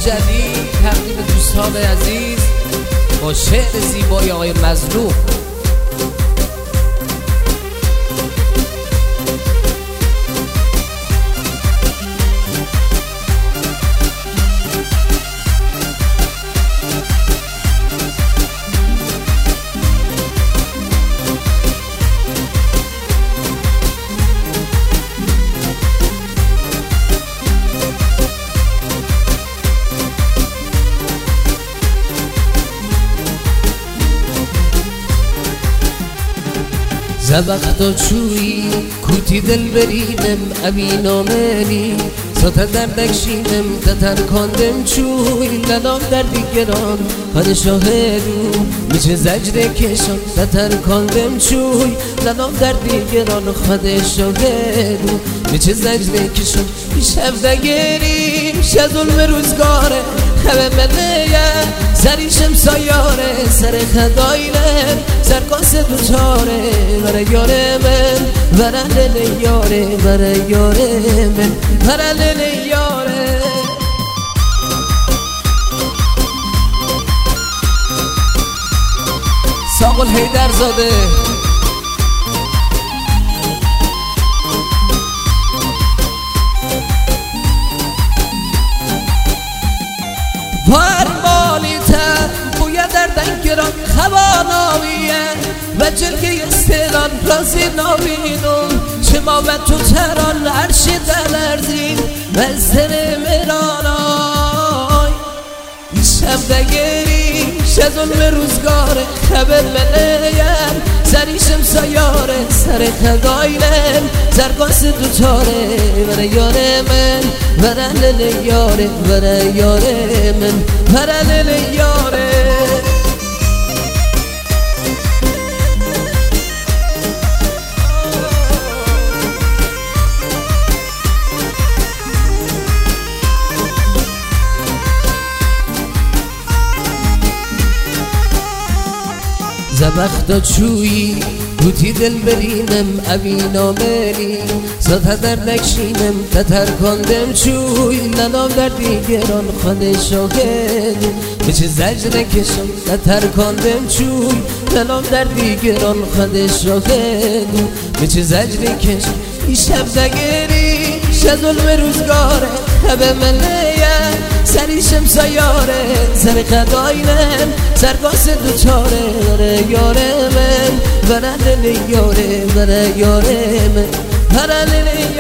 جدید تقدیم دوستان عزیز با شعر زیبای آقای مظلوم. زبختا چویی کوتی دل برینم امین آمنی ساتا دردکشینم دتر کندم چوی لنام در دیگران پادشاهدو میچه زجر کشان دتر کندم چوی لنام در دیگران خودشاهدو میچه زجر کشان پیشم دگریم شه ظلم روزگاره خبه منه سریشم سایاره سر خدایلم سرکاس دوچاره برای یاره من برای یاره برای یاره من برای یاره ساقل حیدر زاده فرمالی تا بویا در دنگران خواناویه و جلگه استیلان رازی ناوینم چه ما و تو تران عرشی دلردین و سر مرانای شب دگری شه ظلم روزگاره خبر منیم سریشم سایاره سر خدایلم سرگاس دوچاره برای یاره من برای یاره برای یاره من برای یاره زبختا چویی بوتی دل برینم امین آمنی ساتا در نکشینم دتر کندم چوی لنام در دیگران خود شاهد میچه زجر کشم دتر کندم چوی لنام در دیگران خود شاهد میچه زجر کشم این شب دگری شه ظلم روزگاره خبه منه سریشم سایاره سر خدایلم سرگاس دوچاره برای یاره من برای یاره برای یاره من برای